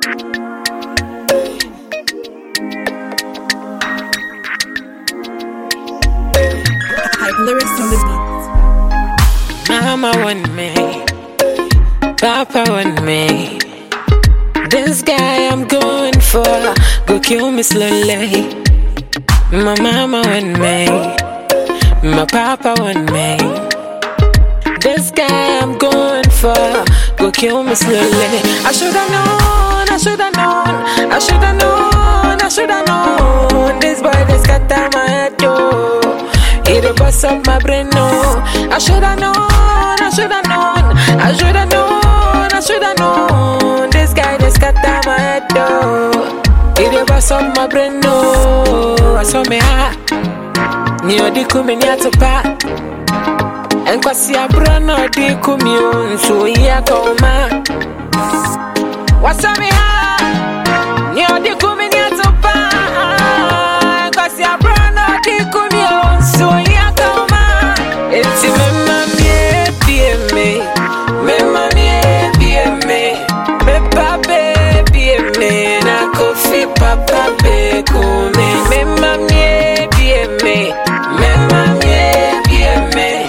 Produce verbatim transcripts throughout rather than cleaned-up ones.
Hype lyrics on the beat. Mama want me, Papa want me. This guy I'm going for go kill me slowly. My mama want me, my papa want me. This guy I'm going for go kill me slowly. I shoulda known, I shoulda known, I shoulda known, I shoulda known. This boy just got down my head, yo. He dey bust up my brain, no. I shoulda known, I shoulda known, I shoulda known, I shoulda known. This guy just got down my head, yo. He dey bust up my brain, no. I saw me ha, ni odi kumi ni atopa. Enkwasi abrono di kumi onso iya koma. Wasa me ha, ni odi kumi ni atopa. Enkwasi abrono di kumi onso iya koma. Eti mema mie bie me, mema mie bie me, me pape bie me na kofi papa be kumi. Mema mie bie me, mema mie bie me.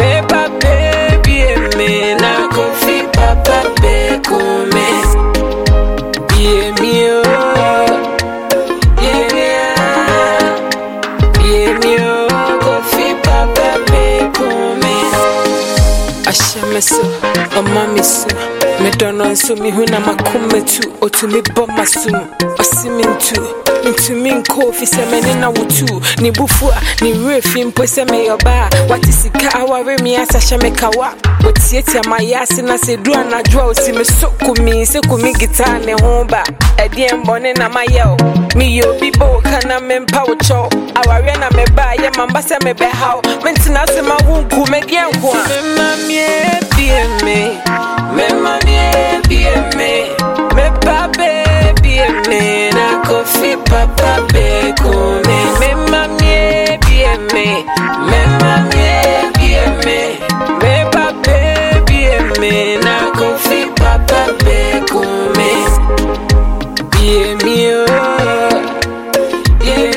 So, a mommy so, me don't know so me when I'm a come to, or to me bomb my soon, or seeming to, into me coffee, semen na wutu, ni bufua, ni refim, pose me your bar, what is it? Kawa, me as a shamekawa, what's it? My ass and I say, do not draw, see me so kumi, so kumi guitar, ne homba, a dear bonnet, na my yell, me yo people, can I men power chow, our rena me buy, ya mambasa me be how, maintenance my womb, who make young one, mammy. Bien me, me mami bien me, me pape bien me, na kofi papa be kome. Me mami bien me, me mami bien me, me pape bien me, na kofi papa be kome. Bien me oh, bien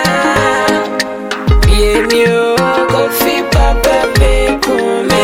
me, bien me oh, kofi papa be kome.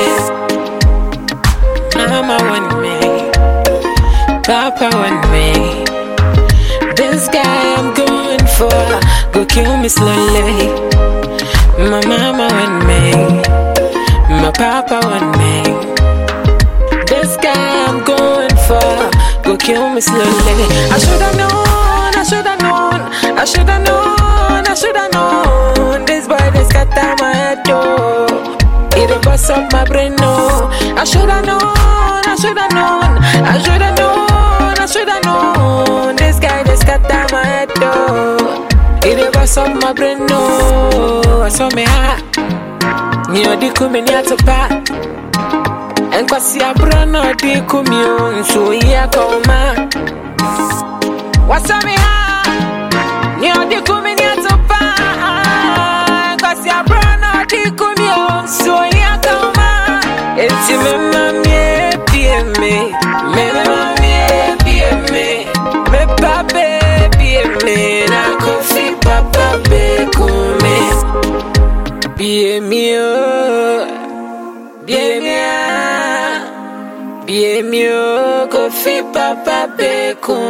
Mama want me, Papa want me. This guy I'm going for go kill me slowly. My mama want me, my papa want me. This guy I'm going for go kill me slowly. I shoulda known, I shoulda known, I shoulda known, I shoulda known. This boy just got down my head, yo. He dey bust up my brain, no. I shoulda known. I shoulda known, I shoulda known, I shoulda known. This guy just got down my head, though. He dey bust up my brain, no. I saw me ha, ni odi kumi ni atopa. Enkwasi abrono di kumi onso iya koma. Wasa me ha, ni odi kumi ni atopa. Enkwasi abrono di kumi onso iya koma. Eti mema mie me, me mami bien me, me pape bien me, na kofi papa be kome. Bien me oh, bien me ah, bien me oh, kofi papa be kome.